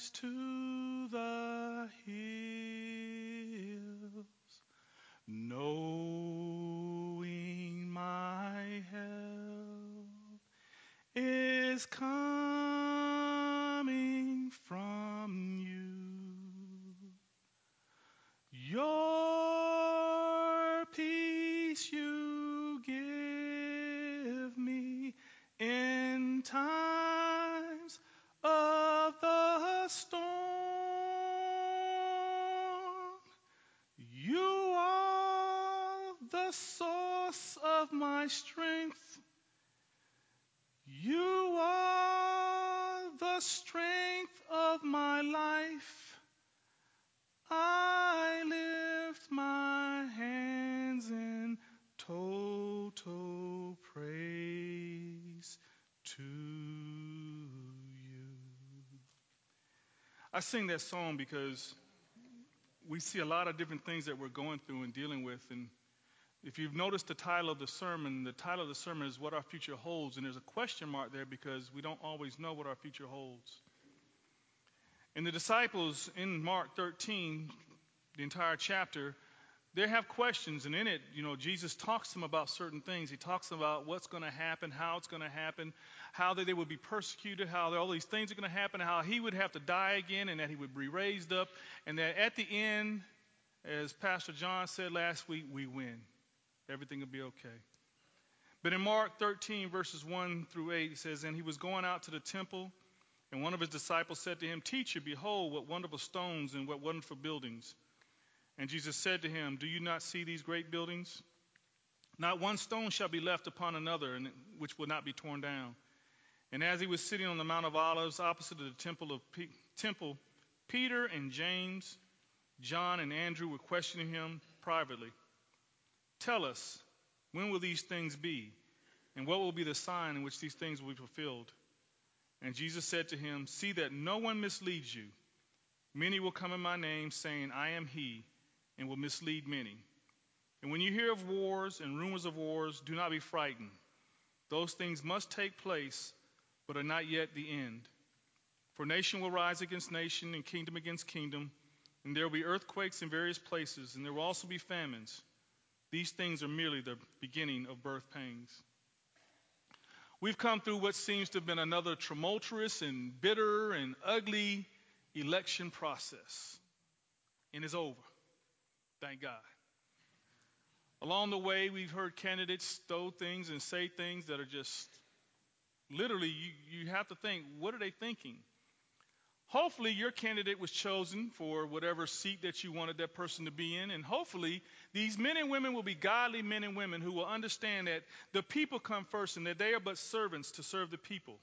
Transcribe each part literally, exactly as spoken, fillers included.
eyes to the hills, knowing my help is coming from you. Your peace you give me in times of the storm. You are the source of my strength. You are the strength of my life. I lift my hands in total praise to you. I sing that song because we see a lot of different things that we're going through and dealing with. And if you've noticed the title of the sermon, the title of the sermon is What Our Future Holds. And there's a question mark there because we don't always know what our future holds. And the disciples in Mark thirteen, the entire chapter, they have questions. And in it, you know, Jesus talks to them about certain things. He talks about what's going to happen, how it's going to happen, how that they would be persecuted, how all these things are going to happen, how he would have to die again and that he would be raised up. And that at the end, as Pastor John said last week, we win. Everything will be okay. But in Mark thirteen, verses one through eight, it says, And he was going out to the temple, and one of his disciples said to him, Teacher, behold, what wonderful stones and what wonderful buildings. And Jesus said to him, Do you not see these great buildings? Not one stone shall be left upon another, and which will not be torn down. And as he was sitting on the Mount of Olives, opposite of the temple, of P- temple, Peter and James, John and Andrew were questioning him privately. Tell us, when will these things be? And what will be the sign in which these things will be fulfilled? And Jesus said to him, See that no one misleads you. Many will come in my name, saying, I am he, and will mislead many. And when you hear of wars and rumors of wars, do not be frightened. Those things must take place, but are not yet the end. For nation will rise against nation, and kingdom against kingdom, and there will be earthquakes in various places, and there will also be famines. These things are merely the beginning of birth pains. We've come through what seems to have been another tumultuous and bitter and ugly election process. And it's over. Thank God. Along the way, we've heard candidates stow things and say things that are just literally, you, you have to think, what are they thinking? Hopefully, your candidate was chosen for whatever seat that you wanted that person to be in. And hopefully, these men and women will be godly men and women who will understand that the people come first and that they are but servants to serve the people.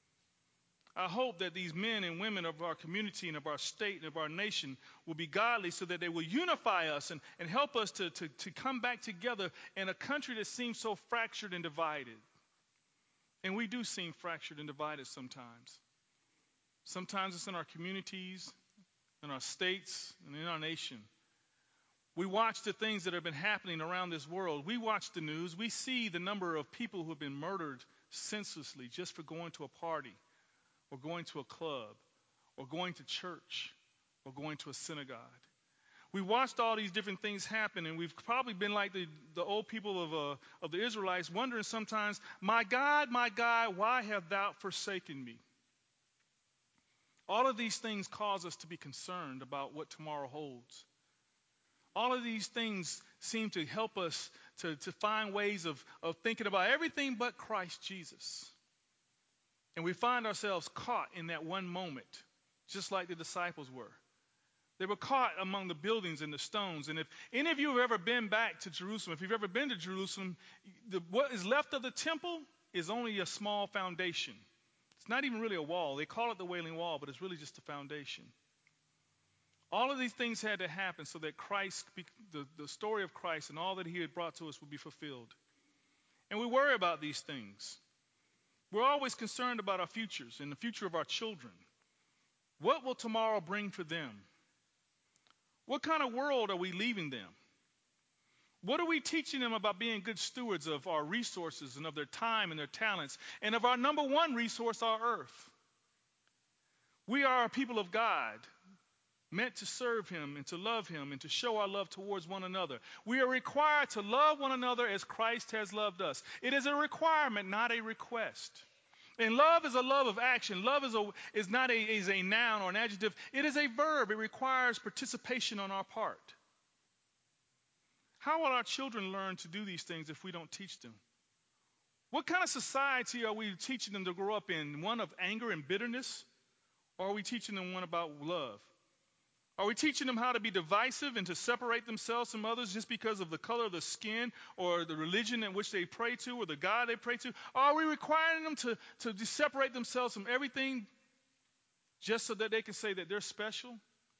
I hope that these men and women of our community and of our state and of our nation will be godly so that they will unify us and, and help us to, to, to come back together in a country that seems so fractured and divided. And we do seem fractured and divided sometimes. Sometimes it's in our communities, in our states, and in our nation. We watch the things that have been happening around this world. We watch the news. We see the number of people who have been murdered senselessly just for going to a party or going to a club or going to church or going to a synagogue. We watched all these different things happen, and we've probably been like the, the old people of, uh, of the Israelites, wondering sometimes, My God, my God, why have thou forsaken me? All of these things cause us to be concerned about what tomorrow holds. All of these things seem to help us to, to find ways of, of thinking about everything but Christ Jesus. And we find ourselves caught in that one moment, just like the disciples were. They were caught among the buildings and the stones. And if any of you have ever been back to Jerusalem, if you've ever been to Jerusalem, the, what is left of the temple is only a small foundation. It's not even really a wall. They call it the Wailing Wall, but it's really just a foundation. All of these things had to happen so that Christ, the, the story of Christ and all that he had brought to us would be fulfilled. And we worry about these things. We're always concerned about our futures and the future of our children. What will tomorrow bring for them? What kind of world are we leaving them? What are we teaching them about being good stewards of our resources and of their time and their talents and of our number one resource, our earth? We are a people of God, meant to serve him and to love him and to show our love towards one another. We are required to love one another as Christ has loved us. It is a requirement, not a request. And love is a love of action. Love is, a, is not a, is a noun or an adjective. It is a verb. It requires participation on our part. How will our children learn to do these things if we don't teach them? What kind of society are we teaching them to grow up in? One of anger and bitterness? Or are we teaching them one about love? Are we teaching them how to be divisive and to separate themselves from others just because of the color of the skin or the religion in which they pray to or the God they pray to? Or are we requiring them to, to separate themselves from everything just so that they can say that they're special?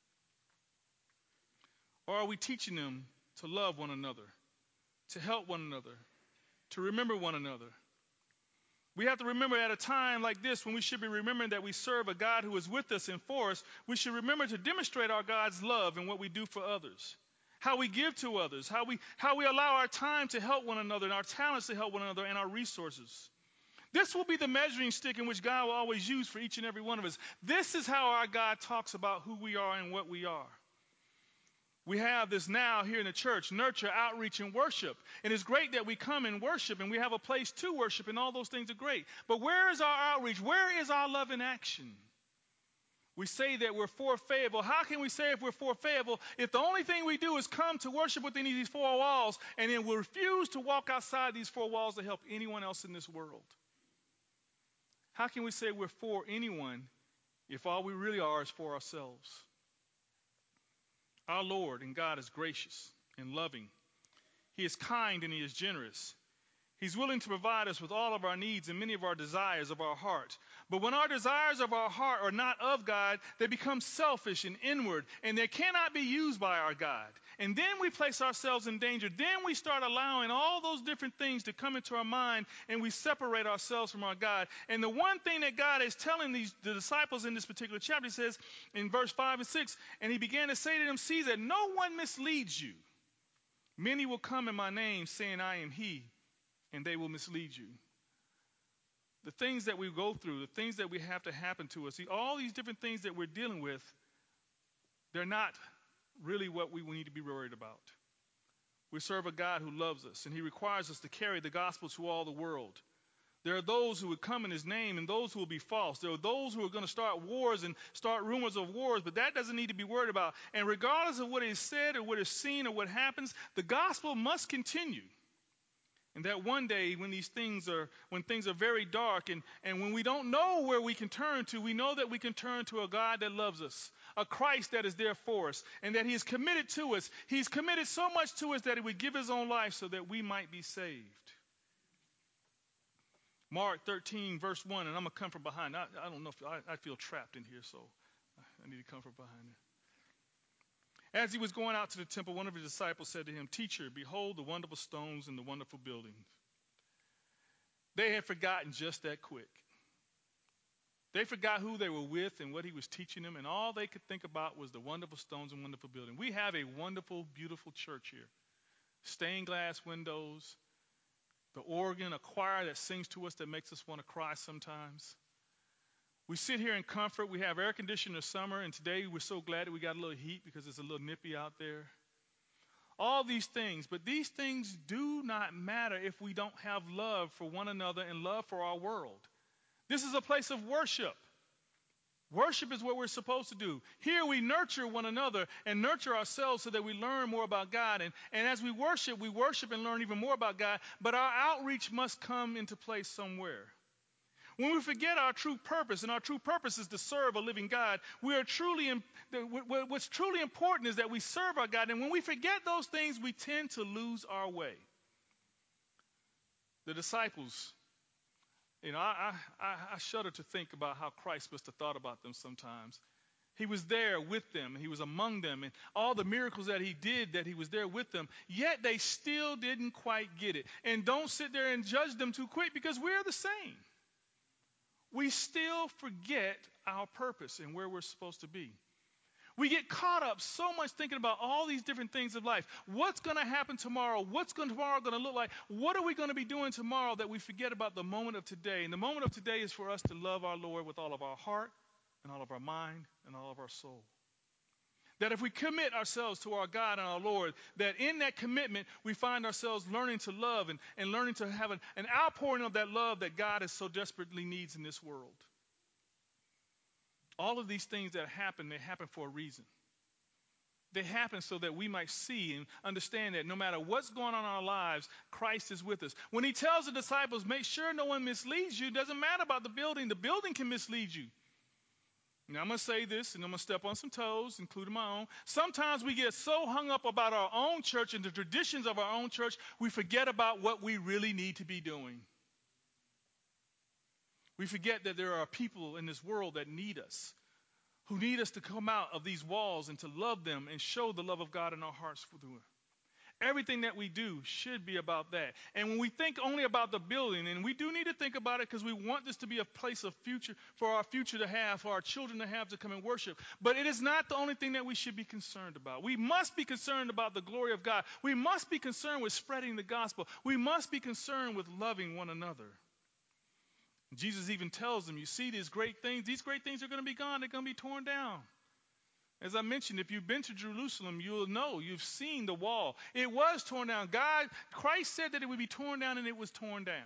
Or are we teaching them to love one another, to help one another, to remember one another? We have to remember at a time like this when we should be remembering that we serve a God who is with us and for us, we should remember to demonstrate our God's love in what we do for others, how we give to others, how we, how we allow our time to help one another and our talents to help one another and our resources. This will be the measuring stick in which God will always use for each and every one of us. This is how our God talks about who we are and what we are. We have this now here in the church, nurture, outreach, and worship. And it's great that we come and worship and we have a place to worship and all those things are great. But where is our outreach? Where is our love in action? We say that we're for Fayetteville. How can we say if we're for Fayetteville if the only thing we do is come to worship within these four walls and then we refuse to walk outside these four walls to help anyone else in this world? How can we say we're for anyone if all we really are is for ourselves? Our Lord and God is gracious and loving. He is kind and he is generous. He's willing to provide us with all of our needs and many of our desires of our heart. But when our desires of our heart are not of God, they become selfish and inward, and they cannot be used by our God. And then we place ourselves in danger. Then we start allowing all those different things to come into our mind, and we separate ourselves from our God. And the one thing that God is telling these the disciples in this particular chapter, he says in verse five and six, and he began to say to them, see that no one misleads you. Many will come in my name saying I am he, and they will mislead you. The things that we go through, the things that we have to happen to us, see, all these different things that we're dealing with, they're not really what we need to be worried about. We serve a God who loves us, and he requires us to carry the gospel to all the world. There are those who would come in his name and those who will be false. There are those who are going to start wars and start rumors of wars, but that doesn't need to be worried about. And regardless of what is said or what is seen or what happens, the gospel must continue. And that one day when these things are, when things are very dark and, and when we don't know where we can turn to, we know that we can turn to a God that loves us, a Christ that is there for us, and that he is committed to us. He's committed so much to us that he would give his own life so that we might be saved. Mark thirteen, verse one, and I'm going to come from behind. I, I don't know if I, I feel trapped in here, so I need to come from behind it. As he was going out to the temple, one of his disciples said to him, Teacher, behold the wonderful stones and the wonderful buildings. They had forgotten just that quick. They forgot who they were with and what he was teaching them, and all they could think about was the wonderful stones and wonderful building. We have a wonderful, beautiful church here. Stained glass windows, the organ, a choir that sings to us that makes us want to cry sometimes. We sit here in comfort. We have air conditioning in the summer, and today we're so glad that we got a little heat because it's a little nippy out there. All these things, but these things do not matter if we don't have love for one another and love for our world. This is a place of worship. Worship is what we're supposed to do. Here we nurture one another and nurture ourselves so that we learn more about God. And, and as we worship, we worship and learn even more about God, but our outreach must come into place somewhere. When we forget our true purpose, and our true purpose is to serve a living God, we are truly, what's truly important is that we serve our God. And when we forget those things, we tend to lose our way. The disciples, you know, I, I, I shudder to think about how Christ must have thought about them sometimes. He was there with them, and he was among them, and all the miracles that he did, that he was there with them, yet they still didn't quite get it. And don't sit there and judge them too quick, because we're the same. We still forget our purpose and where we're supposed to be. We get caught up so much thinking about all these different things of life. What's going to happen tomorrow? What's going tomorrow going to look like? What are we going to be doing tomorrow that we forget about the moment of today? And the moment of today is for us to love our Lord with all of our heart and all of our mind, and all of our soul. That if we commit ourselves to our God and our Lord, that in that commitment we find ourselves learning to love and, and learning to have an, an outpouring of that love that God is so desperately needs in this world. All of these things that happen, they happen for a reason. They happen so that we might see and understand that no matter what's going on in our lives, Christ is with us. When he tells the disciples, make sure no one misleads you, it doesn't matter about the building. The building can mislead you. Now, I'm going to say this, and I'm going to step on some toes, including my own. Sometimes we get so hung up about our own church and the traditions of our own church, we forget about what we really need to be doing. We forget that there are people in this world that need us, who need us to come out of these walls and to love them and show the love of God in our hearts through it. Everything that we do should be about that. And when we think only about the building, and we do need to think about it because we want this to be a place of future, for our future to have, for our children to have to come and worship. But it is not the only thing that we should be concerned about. We must be concerned about the glory of God. We must be concerned with spreading the gospel. We must be concerned with loving one another. Jesus even tells them, you see these great things, these great things are going to be gone. They're going to be torn down. As I mentioned, if you've been to Jerusalem, you'll know, you've seen the wall. It was torn down. God, Christ said that it would be torn down, and it was torn down.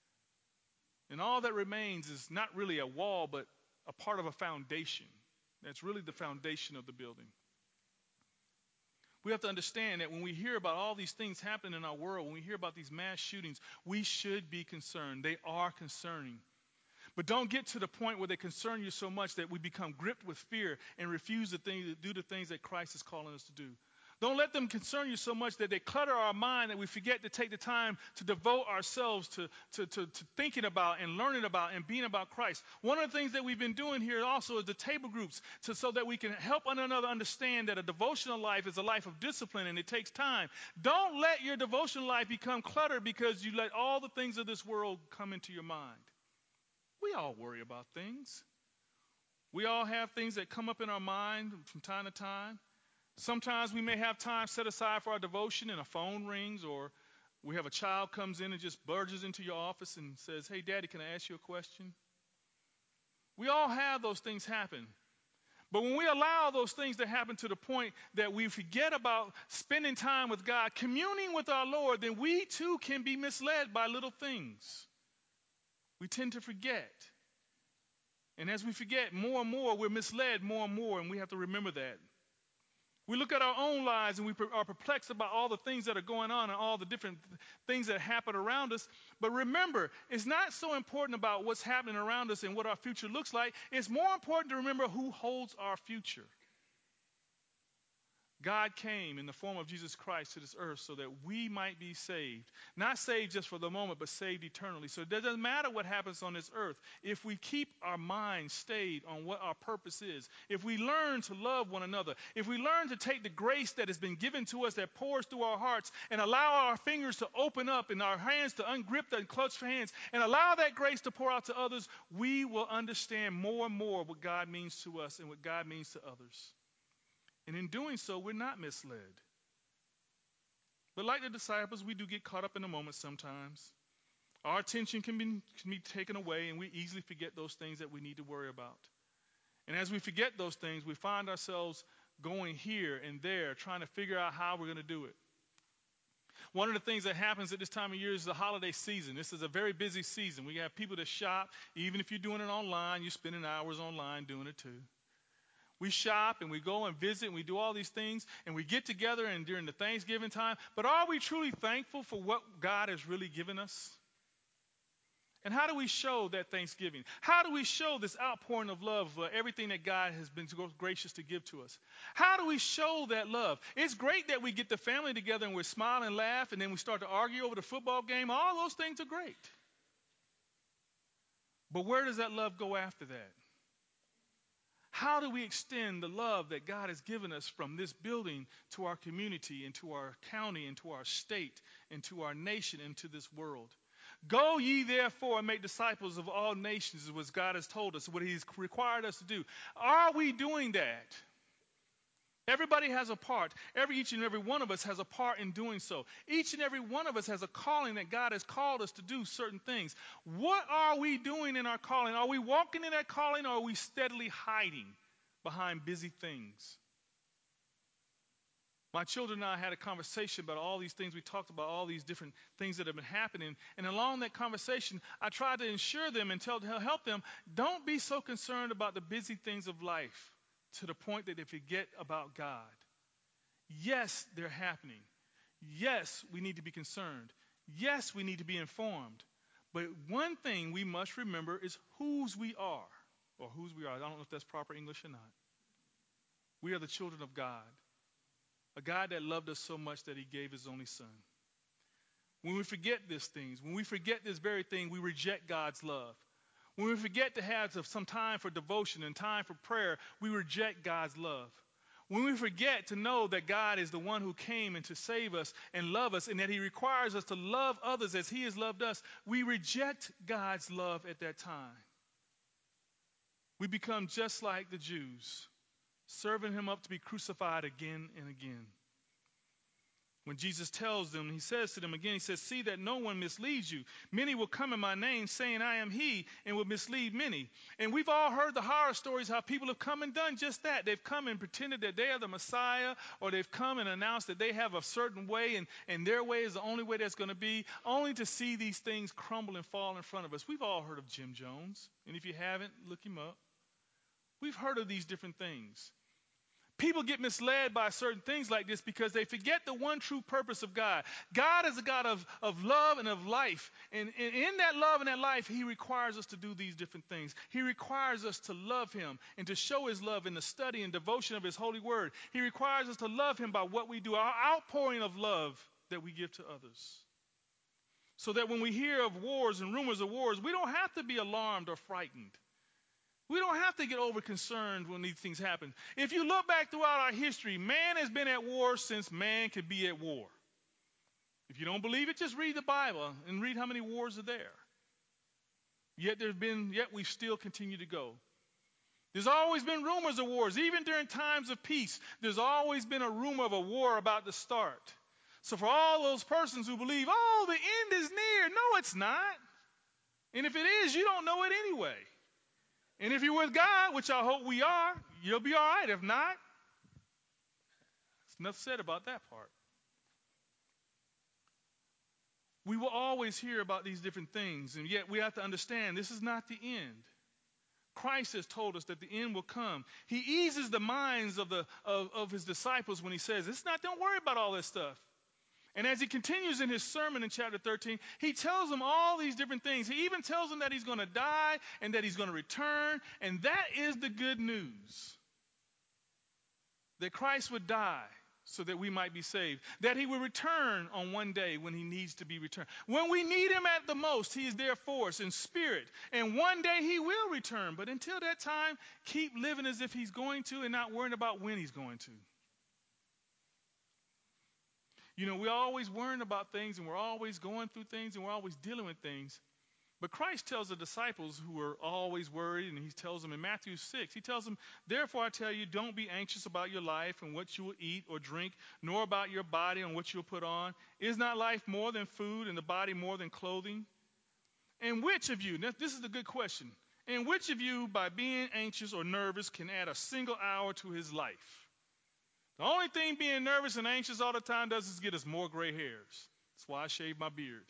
And all that remains is not really a wall, but a part of a foundation. That's really the foundation of the building. We have to understand that when we hear about all these things happening in our world, when we hear about these mass shootings, we should be concerned. They are concerning. But don't get to the point where they concern you so much that we become gripped with fear and refuse to, think, to do the things that Christ is calling us to do. Don't let them concern you so much that they clutter our mind that we forget to take the time to devote ourselves to, to, to, to thinking about and learning about and being about Christ. One of the things that we've been doing here also is the table groups to, so that we can help one another understand that a devotional life is a life of discipline and it takes time. Don't let your devotional life become cluttered because you let all the things of this world come into your mind. We all worry about things. We all have things that come up in our mind from time to time. Sometimes we may have time set aside for our devotion and a phone rings, or we have a child comes in and just barges into your office and says, hey, Daddy, can I ask you a question? We all have those things happen. But when we allow those things to happen to the point that we forget about spending time with God, communing with our Lord, then we too can be misled by little things. We tend to forget. And as we forget more and more, we're misled more and more, and we have to remember that. We look at our own lives and we are perplexed about all the things that are going on and all the different things that happen around us. But remember, it's not so important about what's happening around us and what our future looks like. It's more important to remember who holds our future. God came in the form of Jesus Christ to this earth so that we might be saved. Not saved just for the moment, but saved eternally. So it doesn't matter what happens on this earth. If we keep our minds stayed on what our purpose is, if we learn to love one another, if we learn to take the grace that has been given to us that pours through our hearts and allow our fingers to open up and our hands to ungrip and clutch hands and allow that grace to pour out to others, we will understand more and more what God means to us and what God means to others. And in doing so, we're not misled. But like the disciples, we do get caught up in the moment sometimes. Our attention can be, can be taken away, and we easily forget those things that we need to worry about. And as we forget those things, we find ourselves going here and there, trying to figure out how we're going to do it. One of the things that happens at this time of year is the holiday season. This is a very busy season. We have people that shop. Even if you're doing it online, you're spending hours online doing it too. We shop and we go and visit and we do all these things and we get together and during the Thanksgiving time. But are we truly thankful for what God has really given us? And how do we show that Thanksgiving? How do we show this outpouring of love for everything that God has been so gracious to give to us? How do we show that love? It's great that we get the family together and we smile and laugh and then we start to argue over the football game. All those things are great. But where does that love go after that? How do we extend the love that God has given us from this building to our community and to our county and to our state and to our nation and to this world? Go ye therefore and make disciples of all nations is what God has told us, what he's required us to do. Are we doing that? Everybody has a part. Every each and every one of us has a part in doing so. Each and every one of us has a calling that God has called us to do certain things. What are we doing in our calling? Are we walking in that calling, or are we steadily hiding behind busy things? My children and I had a conversation about all these things. We talked about all these different things that have been happening. And along that conversation, I tried to ensure them and tell, help them, don't be so concerned about the busy things of life to the point that they forget about God. Yes, they're happening. Yes, we need to be concerned. Yes, we need to be informed. But one thing we must remember is whose we are, or whose we are. I don't know if that's proper English or not. We are the children of God, a God that loved us so much that he gave his only son. When we forget these things, when we forget this very thing, we reject God's love. When we forget to have some time for devotion and time for prayer, we reject God's love. When we forget to know that God is the one who came and to save us and love us, and that he requires us to love others as he has loved us, we reject God's love at that time. We become just like the Jews, serving him up to be crucified again and again. When Jesus tells them, he says to them again, he says, see that no one misleads you. Many will come in my name saying I am he, and will mislead many. And we've all heard the horror stories how people have come and done just that. They've come and pretended that they are the Messiah, or they've come and announced that they have a certain way, and, and their way is the only way that's going to be, only to see these things crumble and fall in front of us. We've all heard of Jim Jones, and if you haven't, look him up. We've heard of these different things. People get misled by certain things like this because they forget the one true purpose of God. God is a God of, of love and of life. And, and in that love and that life, he requires us to do these different things. He requires us to love him and to show his love in the study and devotion of his holy word. He requires us to love him by what we do, our outpouring of love that we give to others. So that when we hear of wars and rumors of wars, we don't have to be alarmed or frightened. We don't have to get over concerned when these things happen. If you look back throughout our history, man has been at war since man could be at war. If you don't believe it, just read the Bible and read how many wars are there. Yet there's been, yet we still continue to go. There's always been rumors of wars. Even during times of peace, there's always been a rumor of a war about to start. So for all those persons who believe, oh, the end is near, no, it's not. And if it is, you don't know it anyway. And if you're with God, which I hope we are, you'll be all right. If not, there's enough said about that part. We will always hear about these different things, and yet we have to understand this is not the end. Christ has told us that the end will come. He eases the minds of, the, of, of his disciples when he says, it's not, don't worry about all this stuff. And as he continues in his sermon in chapter thirteen, he tells them all these different things. He even tells them that he's going to die and that he's going to return. And that is the good news. That Christ would die so that we might be saved. That he will return on one day when he needs to be returned. When we need him at the most, he is there for us in spirit. And one day he will return. But until that time, keep living as if he's going to and not worrying about when he's going to. You know, we're always worrying about things, and we're always going through things, and we're always dealing with things. But Christ tells the disciples who are always worried, and he tells them in Matthew six, he tells them, therefore I tell you, don't be anxious about your life and what you will eat or drink, nor about your body and what you'll put on. Is not life more than food, and the body more than clothing? And which of you, this is a good question, and which of you, by being anxious or nervous, can add a single hour to his life? The only thing being nervous and anxious all the time does is get us more gray hairs. That's why I shave my beard.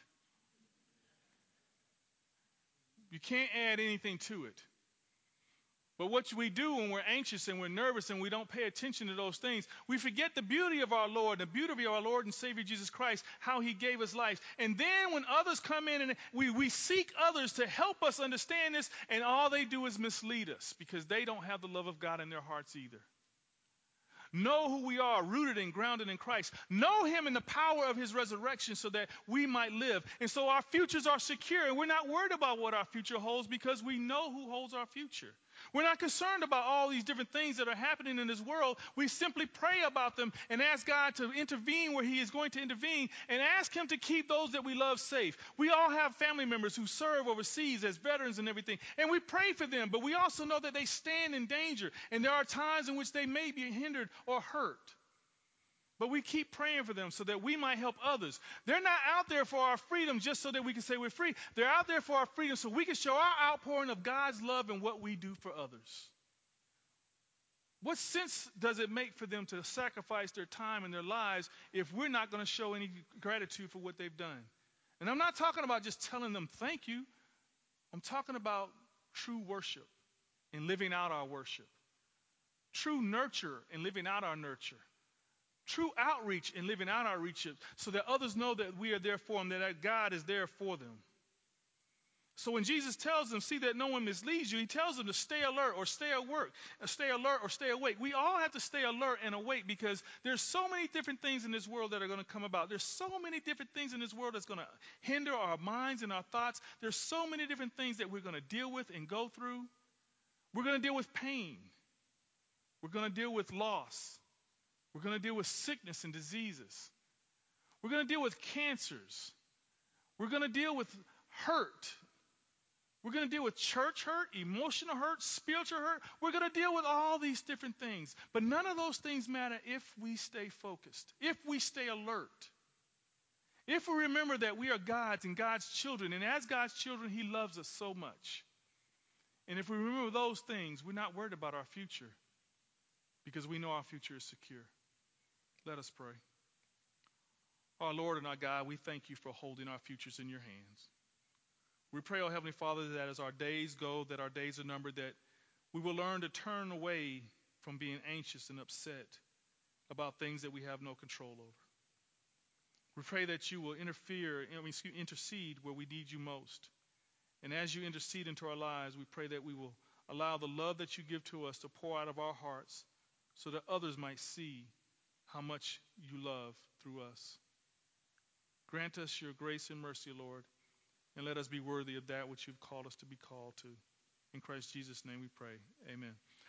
You can't add anything to it. But what we do when we're anxious and we're nervous and we don't pay attention to those things, we forget the beauty of our Lord, the beauty of our Lord and Savior Jesus Christ, how he gave us life. And then when others come in and we, we seek others to help us understand this, and all they do is mislead us because they don't have the love of God in their hearts either. Know who we are, rooted and grounded in Christ. Know him in the power of his resurrection so that we might live. And so our futures are secure, and we're not worried about what our future holds because we know who holds our future. We're not concerned about all these different things that are happening in this world. We simply pray about them and ask God to intervene where he is going to intervene and ask him to keep those that we love safe. We all have family members who serve overseas as veterans and everything, and we pray for them, but we also know that they stand in danger, and there are times in which they may be hindered or hurt. But we keep praying for them so that we might help others. They're not out there for our freedom just so that we can say we're free. They're out there for our freedom so we can show our outpouring of God's love and what we do for others. What sense does it make for them to sacrifice their time and their lives if we're not going to show any gratitude for what they've done? And I'm not talking about just telling them thank you. I'm talking about true worship and living out our worship. True nurture and living out our nurture. True outreach and living out our reach so that others know that we are there for them, that God is there for them. So when Jesus tells them, see that no one misleads you, he tells them to stay alert or stay at work, or stay alert or stay awake. We all have to stay alert and awake because there's so many different things in this world that are going to come about. There's so many different things in this world that's going to hinder our minds and our thoughts. There's so many different things that we're going to deal with and go through. We're going to deal with pain. We're going to deal with loss. We're going to deal with sickness and diseases. We're going to deal with cancers. We're going to deal with hurt. We're going to deal with church hurt, emotional hurt, spiritual hurt. We're going to deal with all these different things. But none of those things matter if we stay focused, if we stay alert, if we remember that we are God's and God's children. And as God's children, he loves us so much. And if we remember those things, we're not worried about our future because we know our future is secure. Let us pray. Our Lord and our God, we thank you for holding our futures in your hands. We pray, oh Heavenly Father, that as our days go, that our days are numbered, that we will learn to turn away from being anxious and upset about things that we have no control over. We pray that you will interfere, I mean, intercede where we need you most. And as you intercede into our lives, we pray that we will allow the love that you give to us to pour out of our hearts so that others might see how much you love through us. Grant us your grace and mercy, Lord, and let us be worthy of that which you've called us to be called to. In Christ Jesus' name we pray. Amen.